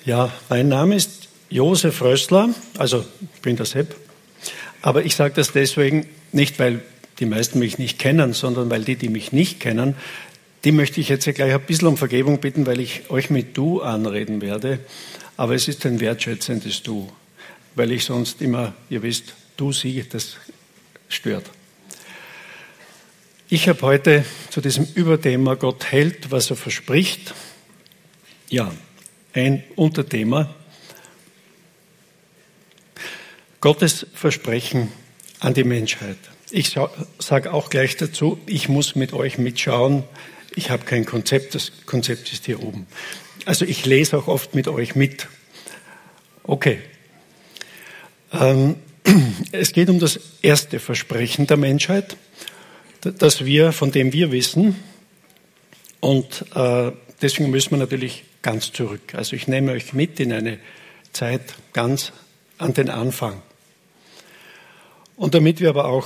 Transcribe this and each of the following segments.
Ja, mein Name ist Josef Rössler, also ich bin der Sepp, aber ich sage das deswegen nicht, weil die meisten mich nicht kennen, sondern weil die mich nicht kennen, die möchte ich jetzt gleich ein bisschen um Vergebung bitten, weil ich euch mit Du anreden werde, aber es ist ein wertschätzendes Du, weil ich sonst immer, ihr wisst, du, sie, das stört. Ich habe heute zu diesem Überthema Gott hält, was er verspricht, ja, ein Unterthema. Gottes Versprechen an die Menschheit. Ich sage auch gleich dazu, ich muss mit euch mitschauen. Ich habe kein Konzept, das Konzept ist hier oben. Also ich lese auch oft mit euch mit. Okay. Es geht um das erste Versprechen der Menschheit, von dem wir wissen. Und deswegen müssen wir natürlich ganz zurück. Also ich nehme euch mit in eine Zeit ganz an den Anfang. Und damit wir aber auch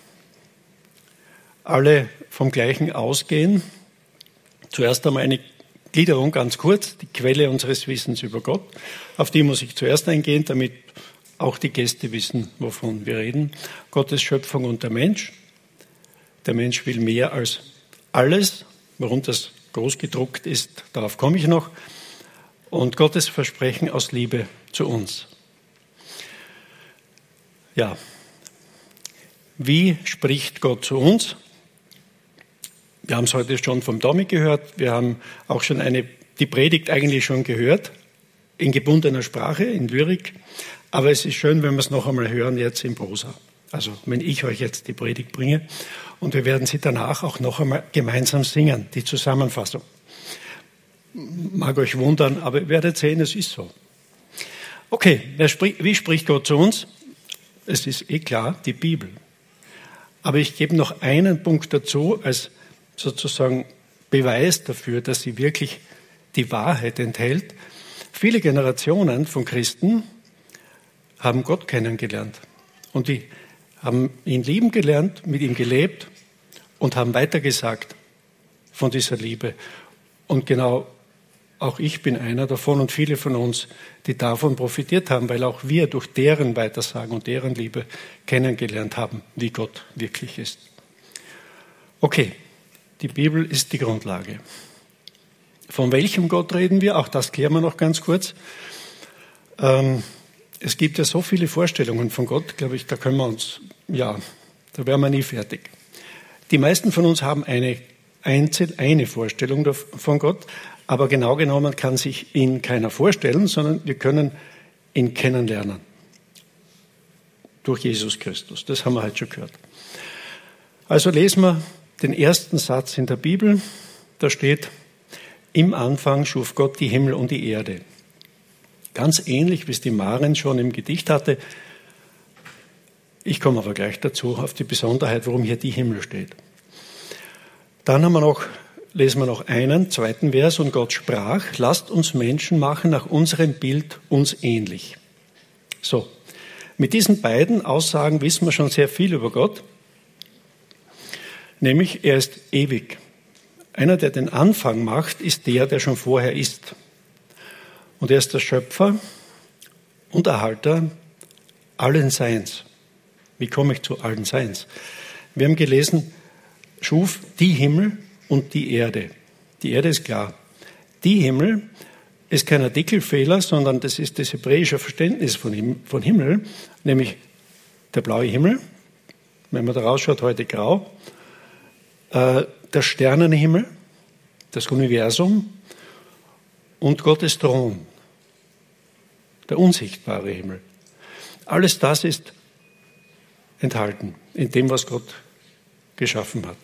alle vom Gleichen ausgehen, zuerst einmal eine Gliederung ganz kurz, die Quelle unseres Wissens über Gott. Auf die muss ich zuerst eingehen, damit auch die Gäste wissen, wovon wir reden. Gottes Schöpfung und der Mensch. Der Mensch will mehr als alles, warum das groß gedruckt ist, darauf komme ich noch. Und Gottes Versprechen aus Liebe zu uns. Ja, wie spricht Gott zu uns? Wir haben es heute schon vom Tommy gehört. Wir haben auch schon die Predigt eigentlich schon gehört, in gebundener Sprache, in Lyrik. Aber es ist schön, wenn wir es noch einmal hören, jetzt in Prosa. Also wenn ich euch jetzt die Predigt bringe. Und wir werden sie danach auch noch einmal gemeinsam singen, die Zusammenfassung. Mag euch wundern, aber ihr werdet sehen, es ist so. Okay, wie spricht Gott zu uns? Es ist klar, die Bibel. Aber ich gebe noch einen Punkt dazu, als sozusagen Beweis dafür, dass sie wirklich die Wahrheit enthält. Viele Generationen von Christen haben Gott kennengelernt. Und die haben ihn lieben gelernt, mit ihm gelebt und haben weitergesagt von dieser Liebe. Und genau auch ich bin einer davon und viele von uns, die davon profitiert haben, weil auch wir durch deren Weitersagen und deren Liebe kennengelernt haben, wie Gott wirklich ist. Okay, die Bibel ist die Grundlage. Von welchem Gott reden wir? Auch das klären wir noch ganz kurz. Es gibt ja so viele Vorstellungen von Gott, glaube ich, da wären wir nie fertig. Die meisten von uns haben eine Vorstellung von Gott, aber genau genommen kann sich ihn keiner vorstellen, sondern wir können ihn kennenlernen. Durch Jesus Christus. Das haben wir heute schon gehört. Also lesen wir den ersten Satz in der Bibel. Da steht, im Anfang schuf Gott die Himmel und die Erde. Ganz ähnlich, wie es die Maren schon im Gedicht hatte. Ich komme aber gleich dazu, auf die Besonderheit, warum hier die Himmel steht. Dann lesen wir noch einen zweiten Vers. Und Gott sprach, lasst uns Menschen machen nach unserem Bild uns ähnlich. So, mit diesen beiden Aussagen wissen wir schon sehr viel über Gott. Nämlich, er ist ewig. Einer, der den Anfang macht, ist der schon vorher ist. Und er ist der Schöpfer und Erhalter allen Seins. Wie komme ich zu allen Seins? Wir haben gelesen, schuf die Himmel und die Erde. Die Erde ist klar. Die Himmel ist kein Artikelfehler, sondern das ist das hebräische Verständnis von Himmel, nämlich der blaue Himmel, wenn man da rausschaut, heute grau, der Sternenhimmel, das Universum und Gottes Thron, der unsichtbare Himmel. Alles das ist enthalten in dem, was Gott geschaffen hat.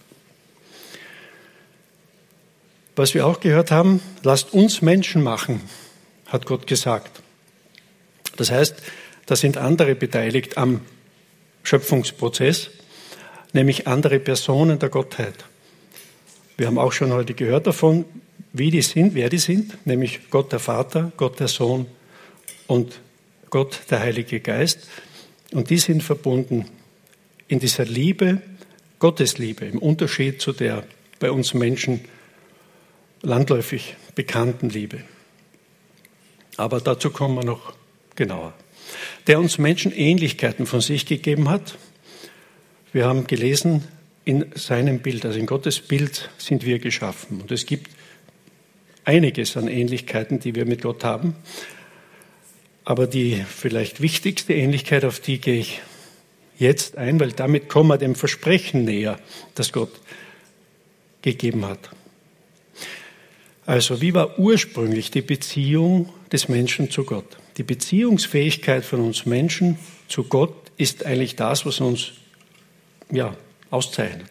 Was wir auch gehört haben, lasst uns Menschen machen, hat Gott gesagt. Das heißt, da sind andere beteiligt am Schöpfungsprozess, nämlich andere Personen der Gottheit. Wir haben auch schon heute gehört davon, wer die sind, nämlich Gott der Vater, Gott der Sohn und Gott der Heilige Geist. Und die sind verbunden in dieser Liebe, Gottes Liebe, im Unterschied zu der bei uns Menschen landläufig bekannten Liebe. Aber dazu kommen wir noch genauer. Der uns Menschen Ähnlichkeiten von sich gegeben hat. Wir haben gelesen, in seinem Bild, also in Gottes Bild sind wir geschaffen. Und es gibt einiges an Ähnlichkeiten, die wir mit Gott haben. Aber die vielleicht wichtigste Ähnlichkeit, auf die gehe ich jetzt ein, weil damit kommen wir dem Versprechen näher, das Gott gegeben hat. Also, wie war ursprünglich die Beziehung des Menschen zu Gott? Die Beziehungsfähigkeit von uns Menschen zu Gott ist eigentlich das, was uns auszeichnet.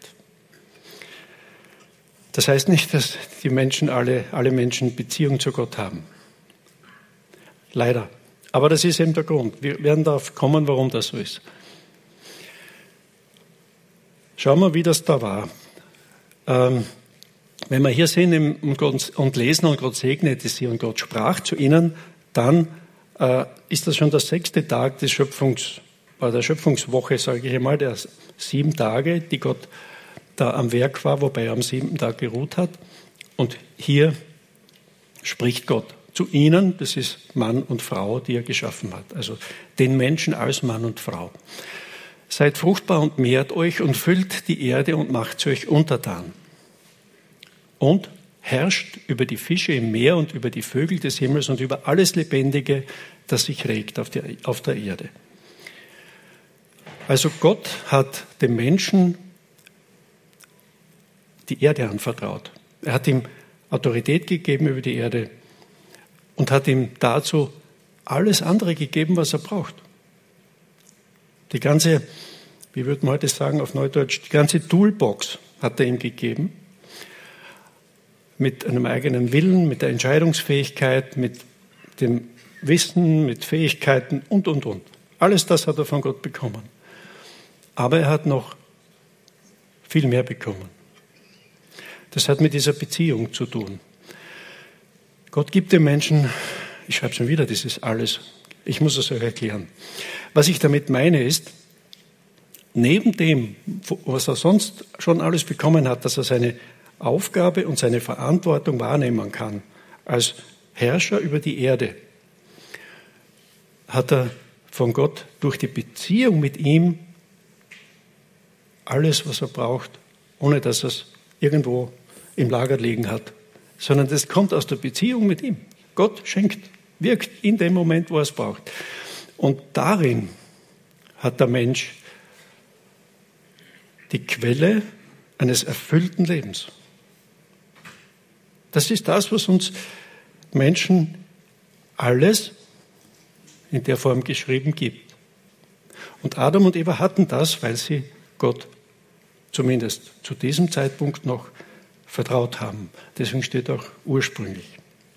Das heißt nicht, dass die Menschen, alle Menschen Beziehung zu Gott haben. Leider. Aber das ist eben der Grund. Wir werden darauf kommen, warum das so ist. Schauen wir, wie das da war. Wenn wir hier sehen und lesen und Gott segnete sie und Gott sprach zu ihnen, dann ist das schon der 6. Tag der Schöpfungswoche, sage ich einmal, der 7 Tage, die Gott da am Werk war, wobei er am 7. Tag geruht hat. Und hier spricht Gott zu ihnen, das ist Mann und Frau, die er geschaffen hat. Also den Menschen als Mann und Frau. Seid fruchtbar und mehrt euch und füllt die Erde und macht sie euch untertan. Und herrscht über die Fische im Meer und über die Vögel des Himmels und über alles Lebendige, das sich regt auf der Erde. Also Gott hat dem Menschen die Erde anvertraut. Er hat ihm Autorität gegeben über die Erde und hat ihm dazu alles andere gegeben, was er braucht. Die ganze, wie würde man heute sagen auf Neudeutsch, die ganze Toolbox hat er ihm gegeben. Mit einem eigenen Willen, mit der Entscheidungsfähigkeit, mit dem Wissen, mit Fähigkeiten und. Alles das hat er von Gott bekommen. Aber er hat noch viel mehr bekommen. Das hat mit dieser Beziehung zu tun. Gott gibt dem Menschen, ich schreibe schon wieder, das ist alles, ich muss es euch erklären. Was ich damit meine ist, neben dem, was er sonst schon alles bekommen hat, dass er seine Aufgabe und seine Verantwortung wahrnehmen kann, als Herrscher über die Erde, hat er von Gott durch die Beziehung mit ihm alles, was er braucht, ohne dass er es irgendwo im Lager liegen hat, sondern das kommt aus der Beziehung mit ihm. Gott schenkt, wirkt in dem Moment, wo er es braucht. Und darin hat der Mensch die Quelle eines erfüllten Lebens. Das ist das, was uns Menschen alles in der Form geschrieben gibt. Und Adam und Eva hatten das, weil sie Gott zumindest zu diesem Zeitpunkt noch vertraut haben. Deswegen steht auch ursprünglich.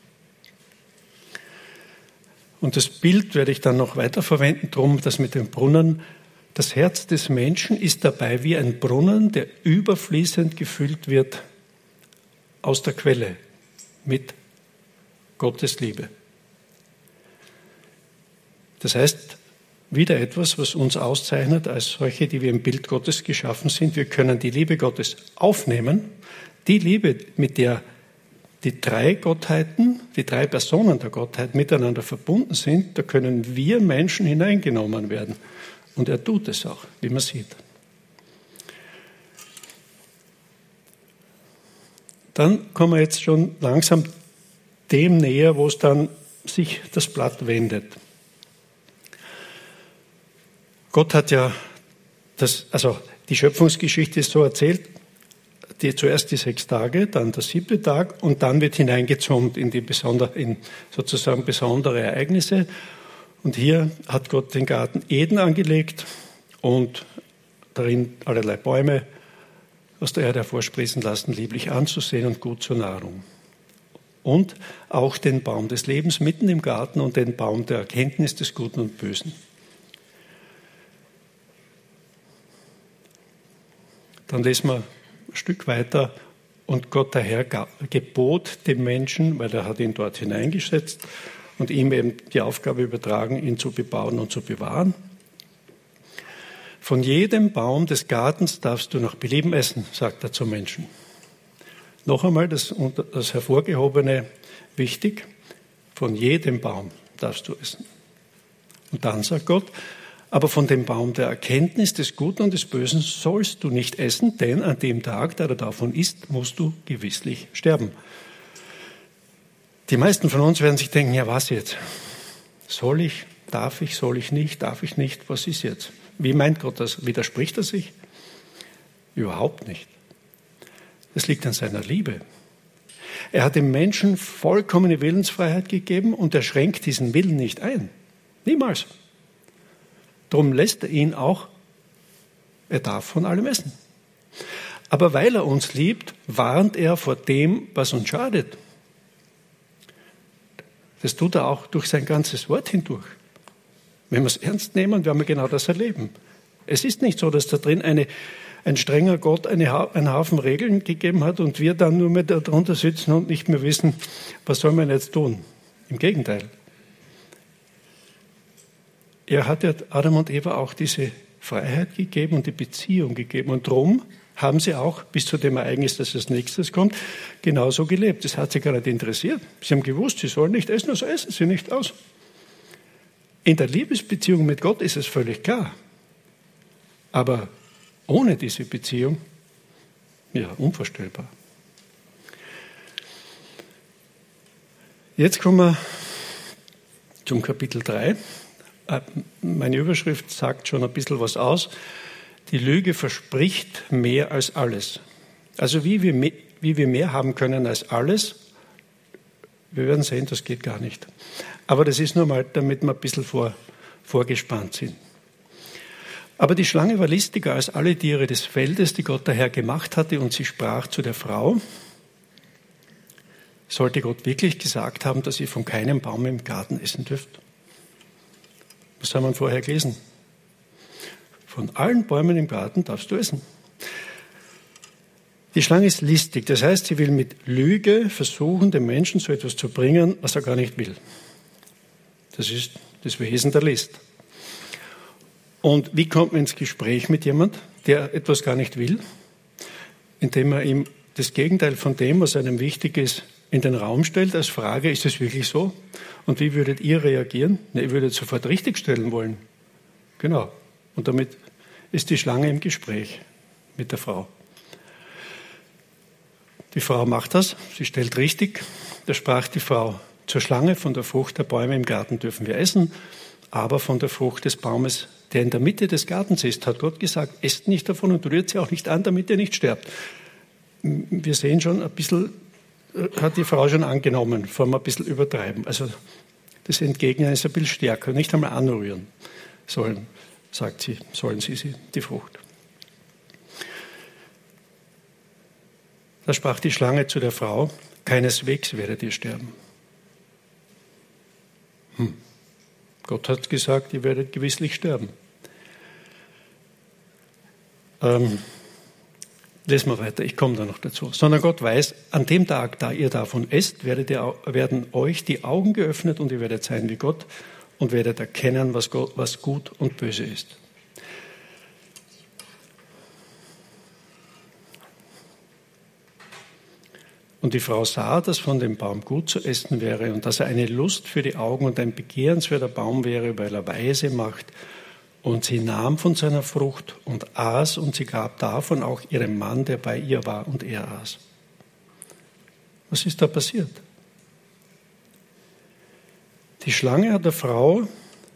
Und das Bild werde ich dann noch weiter verwenden, drum das mit dem Brunnen. Das Herz des Menschen ist dabei wie ein Brunnen, der überfließend gefüllt wird aus der Quelle mit Gottes Liebe. Das heißt, wieder etwas, was uns auszeichnet als solche, die wir im Bild Gottes geschaffen sind. Wir können die Liebe Gottes aufnehmen, die Liebe, mit der die 3 Gottheiten, die 3 Personen der Gottheit miteinander verbunden sind, da können wir Menschen hineingenommen werden. Und er tut es auch, wie man sieht. Dann kommen wir jetzt schon langsam dem näher, wo es dann sich das Blatt wendet. Gott hat ja die Schöpfungsgeschichte ist so erzählt, zuerst die 6 Tage, dann der 7. Tag und dann wird hineingezoomt in sozusagen besondere Ereignisse. Und hier hat Gott den Garten Eden angelegt und darin allerlei Bäume aus der Erde hervorsprießen lassen, lieblich anzusehen und gut zur Nahrung. Und auch den Baum des Lebens mitten im Garten und den Baum der Erkenntnis des Guten und Bösen. Dann lesen wir ein Stück weiter. Und Gott der Herr gebot dem Menschen, weil er hat ihn dort hineingesetzt und ihm eben die Aufgabe übertragen, ihn zu bebauen und zu bewahren. Von jedem Baum des Gartens darfst du nach Belieben essen, sagt er zum Menschen. Noch einmal das Hervorgehobene wichtig. von jedem Baum darfst du essen. Und dann sagt Gott, aber von dem Baum der Erkenntnis des Guten und des Bösen sollst du nicht essen, denn an dem Tag, da du davon isst, musst du gewisslich sterben. Die meisten von uns werden sich denken, ja was jetzt? Soll ich, darf ich, soll ich nicht, darf ich nicht, was ist jetzt? Wie meint Gott das? Widerspricht er sich? Überhaupt nicht. Es liegt an seiner Liebe. Er hat dem Menschen vollkommene Willensfreiheit gegeben und er schränkt diesen Willen nicht ein. Niemals. Darum lässt er ihn auch, er darf von allem essen. Aber weil er uns liebt, warnt er vor dem, was uns schadet. Das tut er auch durch sein ganzes Wort hindurch. Wenn wir es ernst nehmen, werden wir genau das erleben. Es ist nicht so, dass da drin ein strenger Gott einen Haufen Regeln gegeben hat und wir dann nur mehr darunter sitzen und nicht mehr wissen, was soll man jetzt tun. Im Gegenteil. Er hat ja Adam und Eva auch diese Freiheit gegeben und die Beziehung gegeben. Und darum haben sie auch bis zu dem Ereignis, das als nächstes kommt, genauso gelebt. Das hat sie gar nicht interessiert. Sie haben gewusst, sie sollen nicht essen, also essen sie nicht aus. In der Liebesbeziehung mit Gott ist es völlig klar. Aber ohne diese Beziehung, ja, unvorstellbar. Jetzt kommen wir zum Kapitel 3. Meine Überschrift sagt schon ein bisschen was aus. Die Lüge verspricht mehr als alles. Also wie wir mehr haben können als alles, wir werden sehen, das geht gar nicht. Aber das ist nur mal, damit wir ein bisschen vorgespannt sind. Aber die Schlange war listiger als alle Tiere des Feldes, die Gott der Herr gemacht hatte, und sie sprach zu der Frau: Sollte Gott wirklich gesagt haben, dass ihr von keinem Baum im Garten essen dürft? Was haben wir vorher gelesen? Von allen Bäumen im Garten darfst du essen. Die Schlange ist listig, das heißt, sie will mit Lüge versuchen, den Menschen so etwas zu bringen, was er gar nicht will. Das ist das Wesen der List. Und wie kommt man ins Gespräch mit jemand, der etwas gar nicht will? Indem er ihm das Gegenteil von dem, was einem wichtig ist, in den Raum stellt, als Frage: Ist es wirklich so? Und wie würdet ihr reagieren? Na, ihr würdet sofort richtigstellen wollen. Genau. Und damit ist die Schlange im Gespräch mit der Frau. Die Frau macht das, sie stellt richtig. Da sprach die Frau zur Schlange: Von der Frucht der Bäume im Garten dürfen wir essen, aber von der Frucht des Baumes, der in der Mitte des Gartens ist, hat Gott gesagt, esst nicht davon und rührt sie auch nicht an, damit ihr nicht sterbt. Wir sehen schon ein bisschen, hat die Frau schon angenommen, vor allem ein bisschen übertreiben. Also das Entgegnen ist ein bisschen stärker, nicht einmal anrühren sollen, sagt sie, sollen sie die Frucht. Da sprach die Schlange zu der Frau: Keineswegs werdet ihr sterben. Gott hat gesagt, ihr werdet gewisslich sterben. Lesen wir weiter, ich komme da noch dazu. Sondern Gott weiß, an dem Tag, da ihr davon esst, werden euch die Augen geöffnet und ihr werdet sein wie Gott und werdet erkennen, was gut und böse ist. Und die Frau sah, dass von dem Baum gut zu essen wäre und dass er eine Lust für die Augen und ein begehrenswerter Baum wäre, weil er weise macht. Und sie nahm von seiner Frucht und aß, und sie gab davon auch ihrem Mann, der bei ihr war, und er aß. Was ist da passiert? Die Schlange hat der Frau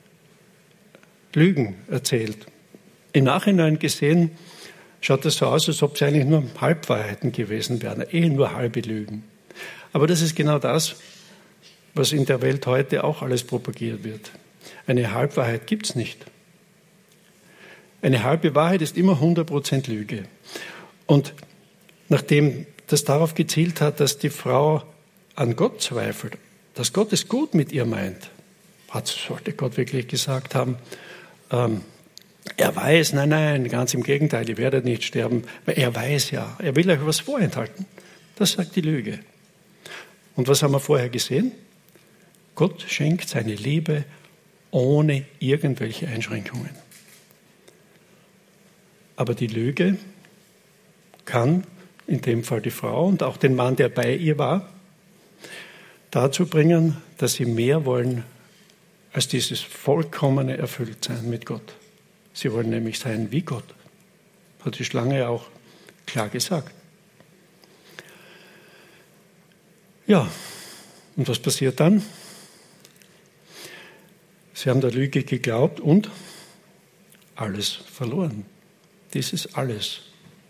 Lügen erzählt. Im Nachhinein gesehen schaut es so aus, als ob es eigentlich nur Halbwahrheiten gewesen wären, nur halbe Lügen. Aber das ist genau das, was in der Welt heute auch alles propagiert wird. Eine Halbwahrheit gibt es nicht. Eine halbe Wahrheit ist immer 100% Lüge. Und nachdem das darauf gezielt hat, dass die Frau an Gott zweifelt, dass Gott es gut mit ihr meint, sollte Gott wirklich gesagt haben, er weiß, nein, ganz im Gegenteil, ihr werdet nicht sterben, weil er weiß ja, er will euch was vorenthalten. Das sagt die Lüge. Und was haben wir vorher gesehen? Gott schenkt seine Liebe ohne irgendwelche Einschränkungen. Aber die Lüge kann, in dem Fall die Frau und auch den Mann, der bei ihr war, dazu bringen, dass sie mehr wollen als dieses vollkommene Erfülltsein mit Gott. Sie wollen nämlich sein wie Gott. Hat die Schlange auch klar gesagt. Ja, und was passiert dann? Sie haben der Lüge geglaubt und alles verloren. Dies ist alles.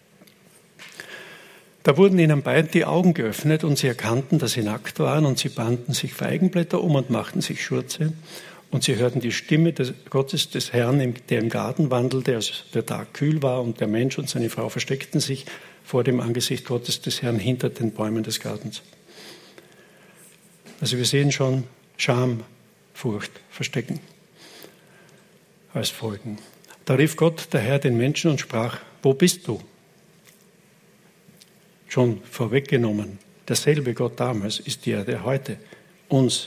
Da wurden ihnen beiden die Augen geöffnet und sie erkannten, dass sie nackt waren und sie banden sich Feigenblätter um und machten sich Schurze. Und sie hörten die Stimme des Gottes, des Herrn, der im Garten wandelte, als der Tag kühl war und der Mensch und seine Frau versteckten sich vor dem Angesicht Gottes des Herrn hinter den Bäumen des Gartens. Also wir sehen schon Scham, Furcht, Verstecken als Folgen. Da rief Gott, der Herr, den Menschen und sprach, wo bist du? Schon vorweggenommen, derselbe Gott damals ist der heute uns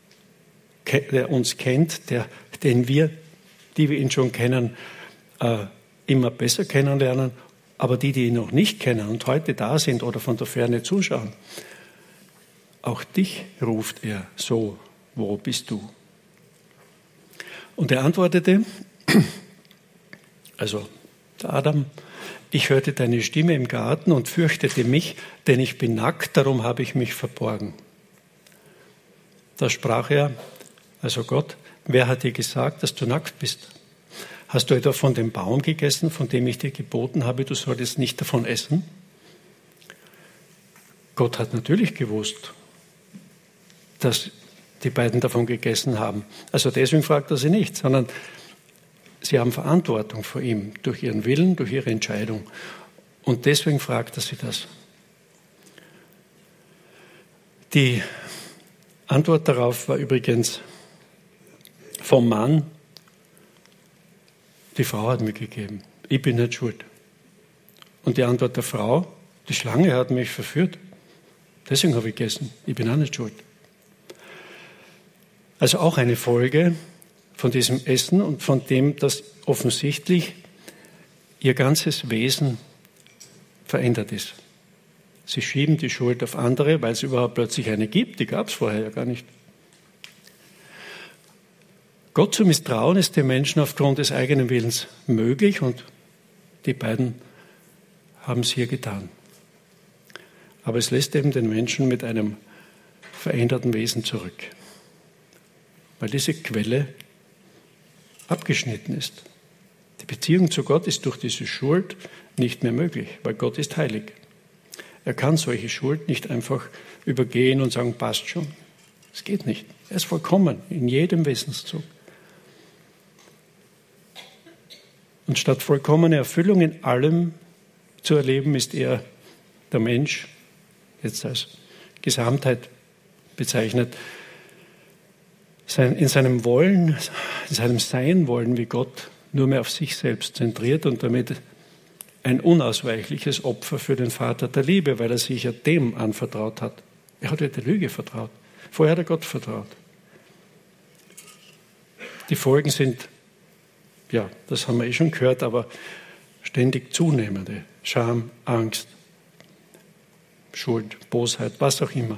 kennt, den wir, die wir ihn schon kennen, immer besser kennenlernen, aber die ihn noch nicht kennen und heute da sind oder von der Ferne zuschauen, auch dich ruft er so, wo bist du? Und er antwortete, also der Adam, ich hörte deine Stimme im Garten und fürchtete mich, denn ich bin nackt, darum habe ich mich verborgen. Da sprach er, also Gott, wer hat dir gesagt, dass du nackt bist? Hast du etwa von dem Baum gegessen, von dem ich dir geboten habe, du solltest nicht davon essen? Gott hat natürlich gewusst, dass die beiden davon gegessen haben. Also deswegen fragt er sie nicht, sondern sie haben Verantwortung vor ihm, durch ihren Willen, durch ihre Entscheidung. Und deswegen fragt er sie das. Die Antwort darauf war übrigens vom Mann, die Frau hat mir gegeben, ich bin nicht schuld. Und die Antwort der Frau, die Schlange hat mich verführt, deswegen habe ich gegessen, ich bin auch nicht schuld. Also auch eine Folge von diesem Essen und von dem, dass offensichtlich ihr ganzes Wesen verändert ist. Sie schieben die Schuld auf andere, weil es überhaupt plötzlich eine gibt, die gab es vorher ja gar nicht. Gott zu misstrauen ist dem Menschen aufgrund des eigenen Willens möglich und die beiden haben es hier getan. Aber es lässt eben den Menschen mit einem veränderten Wesen zurück, weil diese Quelle abgeschnitten ist. Die Beziehung zu Gott ist durch diese Schuld nicht mehr möglich, weil Gott ist heilig. Er kann solche Schuld nicht einfach übergehen und sagen, passt schon. Es geht nicht. Er ist vollkommen in jedem Wesenszug. Und statt vollkommene Erfüllung in allem zu erleben, ist er, der Mensch, jetzt als Gesamtheit bezeichnet, in seinem Wollen, in seinem Sein wollen wie Gott nur mehr auf sich selbst zentriert und damit ein unausweichliches Opfer für den Vater der Liebe, weil er sich ja dem anvertraut hat. Er hat ja der Lüge vertraut. Vorher hat er Gott vertraut. Die Folgen sind, ja, das haben wir schon gehört, aber ständig zunehmende Scham, Angst, Schuld, Bosheit, was auch immer.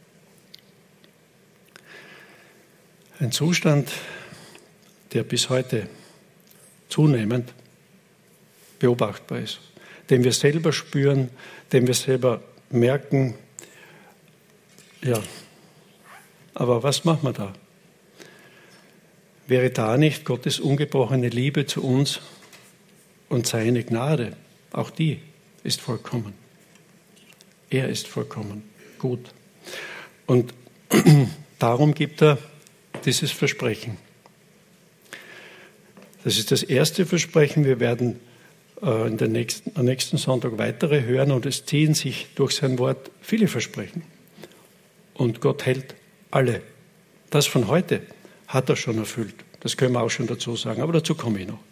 Ein Zustand, der bis heute zunehmend beobachtbar ist, den wir selber spüren, den wir selber merken. Ja, aber was machen wir da? Wäre da nicht Gottes ungebrochene Liebe zu uns und seine Gnade, auch die ist vollkommen. Er ist vollkommen gut. Und darum gibt er dieses Versprechen. Das ist das erste Versprechen. Wir werden am nächsten Sonntag weitere hören und es ziehen sich durch sein Wort viele Versprechen. Und Gott hält alle. Das von heute hat er schon erfüllt. Das können wir auch schon dazu sagen, aber dazu komme ich noch.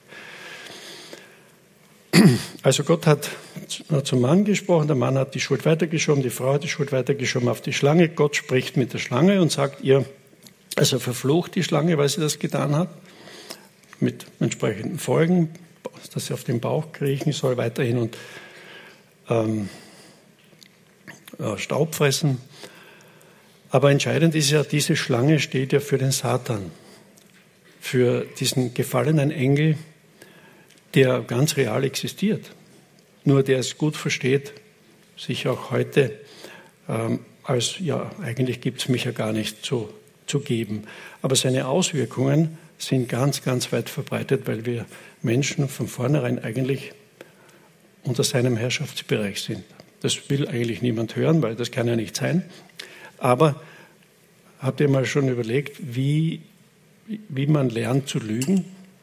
Also Gott hat zum Mann gesprochen, der Mann hat die Schuld weitergeschoben, die Frau hat die Schuld weitergeschoben auf die Schlange. Gott spricht mit der Schlange und sagt ihr, also verflucht die Schlange, weil sie das getan hat, mit entsprechenden Folgen, dass sie auf den Bauch kriechen soll weiterhin und Staub fressen. Aber entscheidend ist ja, diese Schlange steht ja für den Satan, für diesen gefallenen Engel, der ganz real existiert. Nur der es gut versteht, sich auch heute als, ja, eigentlich gibt es mich ja gar nicht zu geben. Aber seine Auswirkungen sind ganz, ganz weit verbreitet, weil wir Menschen von vornherein eigentlich unter seinem Herrschaftsbereich sind. Das will eigentlich niemand hören, weil das kann ja nicht sein. Aber habt ihr mal schon überlegt, wie man lernt zu lügen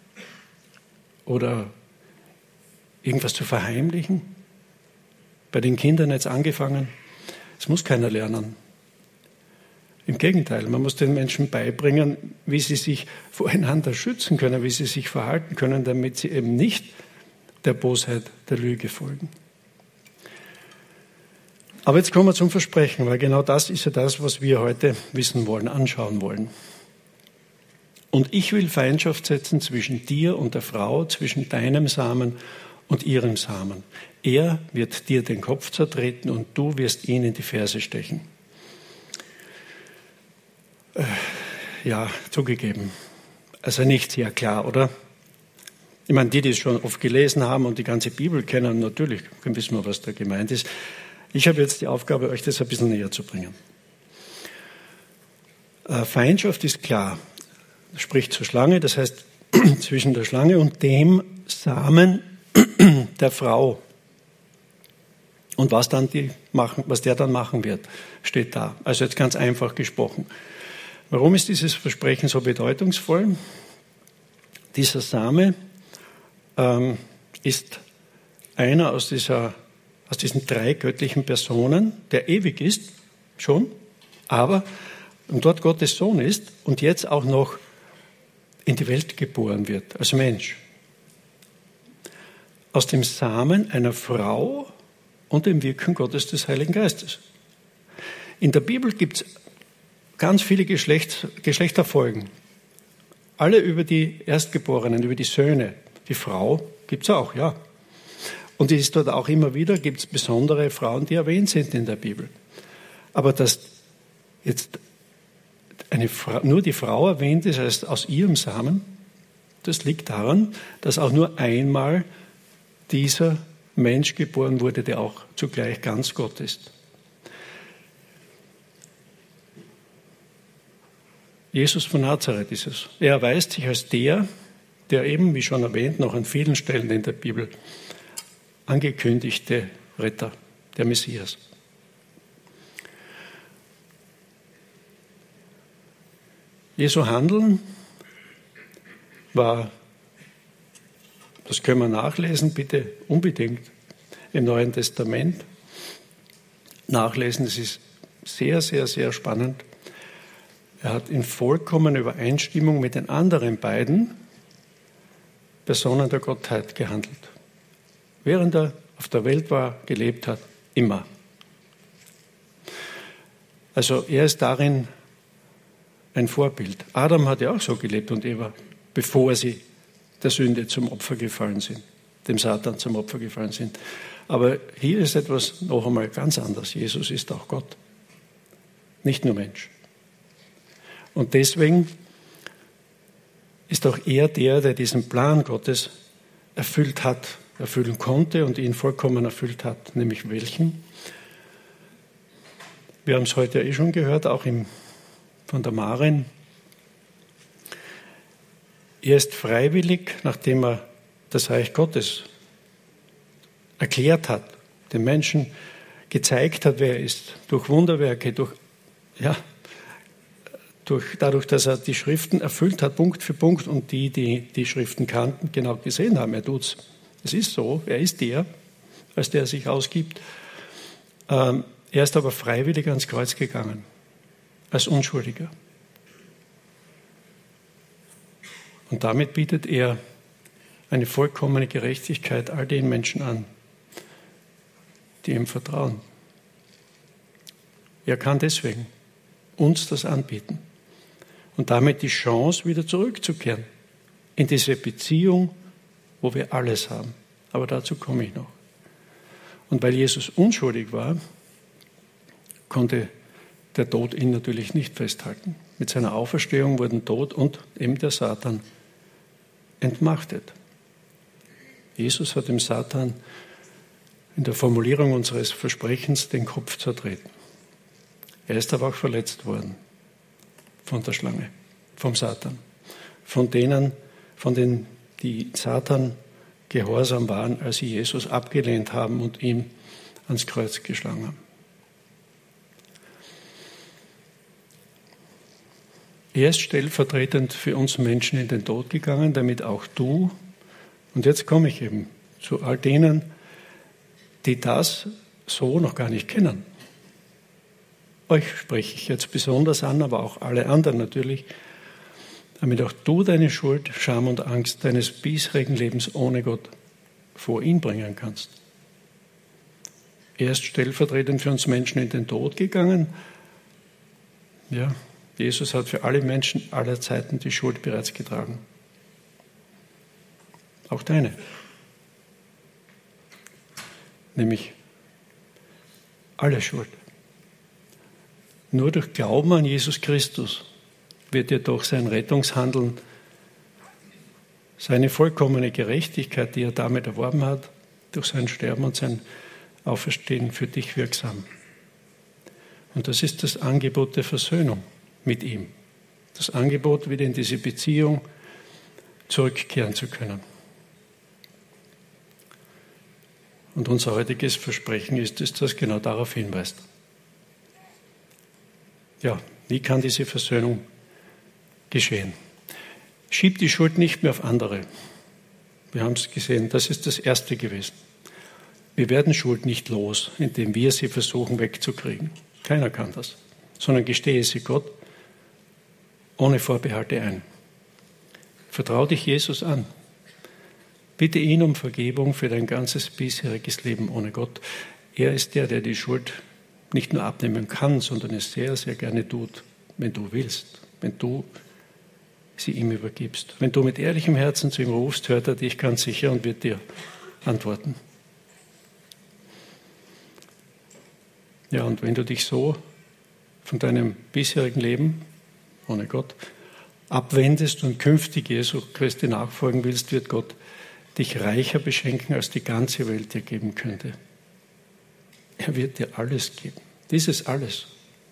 oder irgendwas zu verheimlichen? Bei den Kindern jetzt angefangen. Das muss keiner lernen. Im Gegenteil, man muss den Menschen beibringen, wie sie sich voreinander schützen können, wie sie sich verhalten können, damit sie eben nicht der Bosheit der Lüge folgen. Aber jetzt kommen wir zum Versprechen, weil genau das ist ja das, was wir heute wissen wollen, anschauen wollen. Und ich will Feindschaft setzen zwischen dir und der Frau, zwischen deinem Samen und ihrem Samen. Er wird dir den Kopf zertreten und du wirst ihn in die Ferse stechen. Ja, zugegeben. Also nicht sehr klar, oder? Ich meine, die es schon oft gelesen haben und die ganze Bibel kennen, natürlich wissen wir, was da gemeint ist. Ich habe jetzt die Aufgabe, euch das ein bisschen näher zu bringen. Feindschaft ist klar. Das spricht zur Schlange, das heißt zwischen der Schlange und dem Samen der Frau. Und was der dann machen wird, steht da. Also jetzt ganz einfach gesprochen. Warum ist dieses Versprechen so bedeutungsvoll? Dieser Same ist einer aus diesen 3 göttlichen Personen, der ewig ist, schon, aber und dort Gottes Sohn ist und jetzt auch noch in die Welt geboren wird, als Mensch. Aus dem Samen einer Frau und dem Wirken Gottes des Heiligen Geistes. In der Bibel gibt es ganz viele Geschlechterfolgen. Alle über die Erstgeborenen, über die Söhne. Die Frau gibt es auch, ja. Und die ist dort auch immer wieder, gibt es besondere Frauen, die erwähnt sind in der Bibel. Aber dass jetzt nur die Frau erwähnt ist, heißt aus ihrem Samen, das liegt daran, dass auch nur einmal dieser Mensch geboren wurde, der auch zugleich ganz Gott ist. Jesus von Nazareth ist es. Er erweist sich als der eben, wie schon erwähnt, noch an vielen Stellen in der Bibel angekündigte Retter, der Messias. Jesu Handeln war, das können wir nachlesen, bitte unbedingt im Neuen Testament nachlesen. Es ist sehr, sehr, sehr spannend. Er hat in vollkommener Übereinstimmung mit den anderen beiden Personen der Gottheit gehandelt. Während er auf der Welt war, gelebt hat, immer. Also er ist darin ein Vorbild. Adam hat ja auch so gelebt und Eva, bevor sie der Sünde zum Opfer gefallen sind, dem Satan zum Opfer gefallen sind. Aber hier ist etwas noch einmal ganz anders. Jesus ist auch Gott, nicht nur Mensch. Und deswegen ist auch er der diesen Plan Gottes erfüllen konnte und ihn vollkommen erfüllt hat. Nämlich welchen? Wir haben es heute ja schon gehört, auch von der Maren. Er ist freiwillig, nachdem er das Reich Gottes erklärt hat, den Menschen gezeigt hat, wer er ist, durch Wunderwerke, dadurch, dass er die Schriften erfüllt hat, Punkt für Punkt, und die Schriften kannten, genau gesehen haben, er tut's. Es ist so, er ist als der sich ausgibt. Er ist aber freiwillig ans Kreuz gegangen, als Unschuldiger. Und damit bietet er eine vollkommene Gerechtigkeit all den Menschen an, die ihm vertrauen. Er kann deswegen uns das anbieten und damit die Chance, wieder zurückzukehren in diese Beziehung, wo wir alles haben. Aber dazu komme ich noch. Und weil Jesus unschuldig war, konnte der Tod ihn natürlich nicht festhalten. Mit seiner Auferstehung wurden Tod und eben der Satan entmachtet. Jesus hat dem Satan in der Formulierung unseres Versprechens den Kopf zertreten. Er ist aber auch verletzt worden von der Schlange, vom Satan, von denen, die Satan gehorsam waren, als sie Jesus abgelehnt haben und ihn ans Kreuz geschlagen haben. Er ist stellvertretend für uns Menschen in den Tod gegangen, damit auch du, und jetzt komme ich eben zu all denen, die das so noch gar nicht kennen. Euch spreche ich jetzt besonders an, aber auch alle anderen natürlich, damit auch du deine Schuld, Scham und Angst deines bisherigen Lebens ohne Gott vor ihn bringen kannst. Er ist stellvertretend für uns Menschen in den Tod gegangen. Ja, Jesus hat für alle Menschen aller Zeiten die Schuld bereits getragen. Auch deine. Nämlich alle Schuld. Nur durch Glauben an Jesus Christus wird dir durch sein Rettungshandeln, seine vollkommene Gerechtigkeit, die er damit erworben hat, durch sein Sterben und sein Auferstehen für dich wirksam. Und das ist das Angebot der Versöhnung mit ihm. Das Angebot, wieder in diese Beziehung zurückkehren zu können. Und unser heutiges Versprechen ist es, das genau darauf hinweist. Ja, wie kann diese Versöhnung geschehen? Schieb die Schuld nicht mehr auf andere. Wir haben es gesehen, das ist das Erste gewesen. Wir werden Schuld nicht los, indem wir sie versuchen wegzukriegen. Keiner kann das. Sondern gestehe sie Gott ohne Vorbehalte ein. Vertrau dich Jesus an. Bitte ihn um Vergebung für dein ganzes bisheriges Leben ohne Gott. Er ist der, der die Schuld nicht nur abnehmen kann, sondern es sehr, sehr gerne tut, wenn du willst, wenn du sie ihm übergibst. Wenn du mit ehrlichem Herzen zu ihm rufst, hört er dich ganz sicher und wird dir antworten. Ja, und wenn du dich so von deinem bisherigen Leben ohne Gott abwendest und künftig Jesu Christi nachfolgen willst, wird Gott dich reicher beschenken, als die ganze Welt dir geben könnte. Er wird dir alles geben. Dieses alles.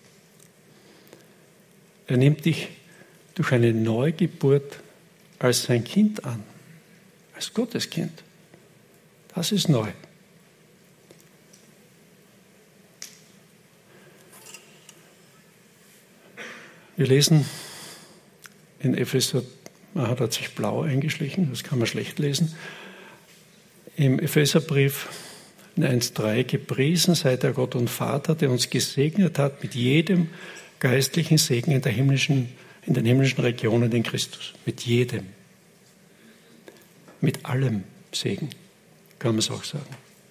Er nimmt dich durch eine Neugeburt als sein Kind an, als Gotteskind. Das ist neu. Wir lesen in Epheser, hat sich blau eingeschlichen, das kann man schlecht lesen. Im Epheserbrief 1,3: Gepriesen sei der Gott und Vater, der uns gesegnet hat mit jedem geistlichen Segen in den himmlischen Regionen in Christus. Mit jedem. Mit allem Segen, kann man es auch sagen.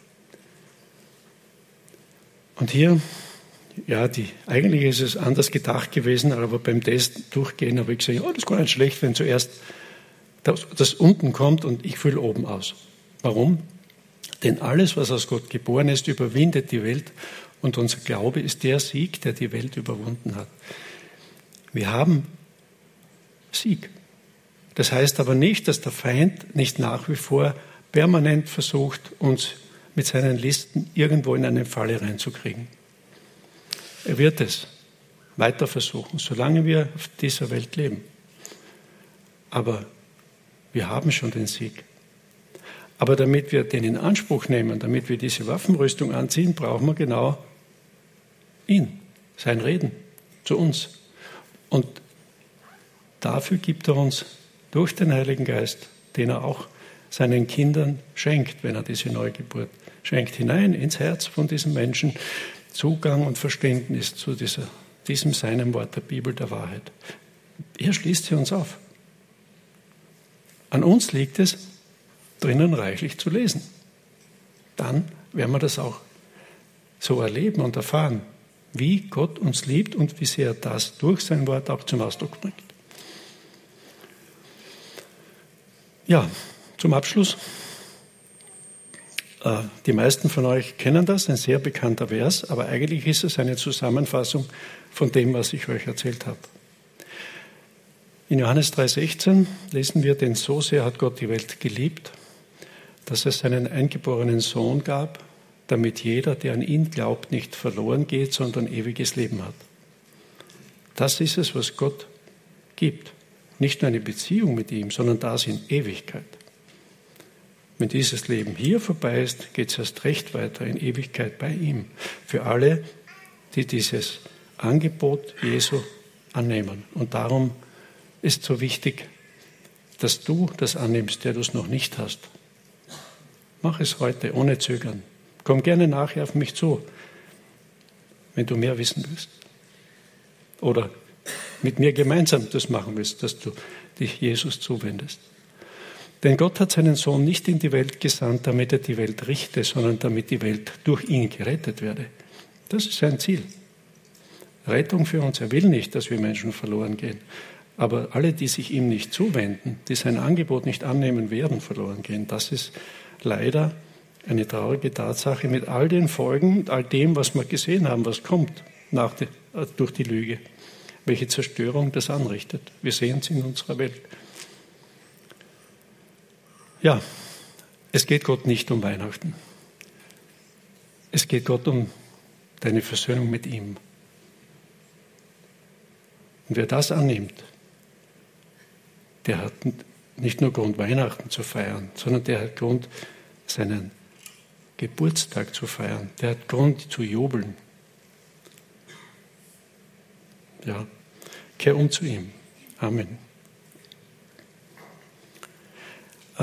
Und hier, ja, eigentlich ist es anders gedacht gewesen, aber beim Test durchgehen habe ich gesagt, das ist gar nicht schlecht, wenn zuerst das unten kommt und ich fülle oben aus. Warum? Denn alles, was aus Gott geboren ist, überwindet die Welt und unser Glaube ist der Sieg, der die Welt überwunden hat. Wir haben Sieg. Das heißt aber nicht, dass der Feind nicht nach wie vor permanent versucht, uns mit seinen Listen irgendwo in eine Falle reinzukriegen. Er wird es weiter versuchen, solange wir auf dieser Welt leben. Aber wir haben schon den Sieg. Aber damit wir den in Anspruch nehmen, damit wir diese Waffenrüstung anziehen, brauchen wir genau ihn, sein Reden zu uns. Und dafür gibt er uns durch den Heiligen Geist, den er auch seinen Kindern schenkt, wenn er diese Neugeburt schenkt, hinein ins Herz von diesen Menschen, Zugang und Verständnis zu diesem seinem Wort der Bibel, der Wahrheit. Er schließt sie uns auf. An uns liegt es, drinnen reichlich zu lesen. Dann werden wir das auch so erleben und erfahren, wie Gott uns liebt und wie sehr er das durch sein Wort auch zum Ausdruck bringt. Ja, zum Abschluss Die meisten von euch kennen das, ein sehr bekannter Vers, aber eigentlich ist es eine Zusammenfassung von dem, was ich euch erzählt habe. In Johannes 3,16 lesen wir, denn so sehr hat Gott die Welt geliebt, dass es seinen eingeborenen Sohn gab, damit jeder, der an ihn glaubt, nicht verloren geht, sondern ewiges Leben hat. Das ist es, was Gott gibt. Nicht nur eine Beziehung mit ihm, sondern das in Ewigkeit. Wenn dieses Leben hier vorbei ist, geht es erst recht weiter in Ewigkeit bei ihm. Für alle, die dieses Angebot Jesu annehmen. Und darum ist so wichtig, dass du das annimmst, der du es noch nicht hast. Mach es heute, ohne Zögern. Komm gerne nachher auf mich zu, wenn du mehr wissen willst. Oder mit mir gemeinsam das machen willst, dass du dich Jesus zuwendest. Denn Gott hat seinen Sohn nicht in die Welt gesandt, damit er die Welt richte, sondern damit die Welt durch ihn gerettet werde. Das ist sein Ziel. Rettung für uns. Er will nicht, dass wir Menschen verloren gehen. Aber alle, die sich ihm nicht zuwenden, die sein Angebot nicht annehmen, werden verloren gehen. Das ist leider eine traurige Tatsache mit all den Folgen und all dem, was wir gesehen haben, was kommt durch die Lüge. Welche Zerstörung das anrichtet. Wir sehen es in unserer Welt. Ja, es geht Gott nicht um Weihnachten. Es geht Gott um deine Versöhnung mit ihm. Und wer das annimmt, der hat nicht nur Grund, Weihnachten zu feiern, sondern der hat Grund, seinen Geburtstag zu feiern. Der hat Grund zu jubeln. Ja, kehr um zu ihm. Amen.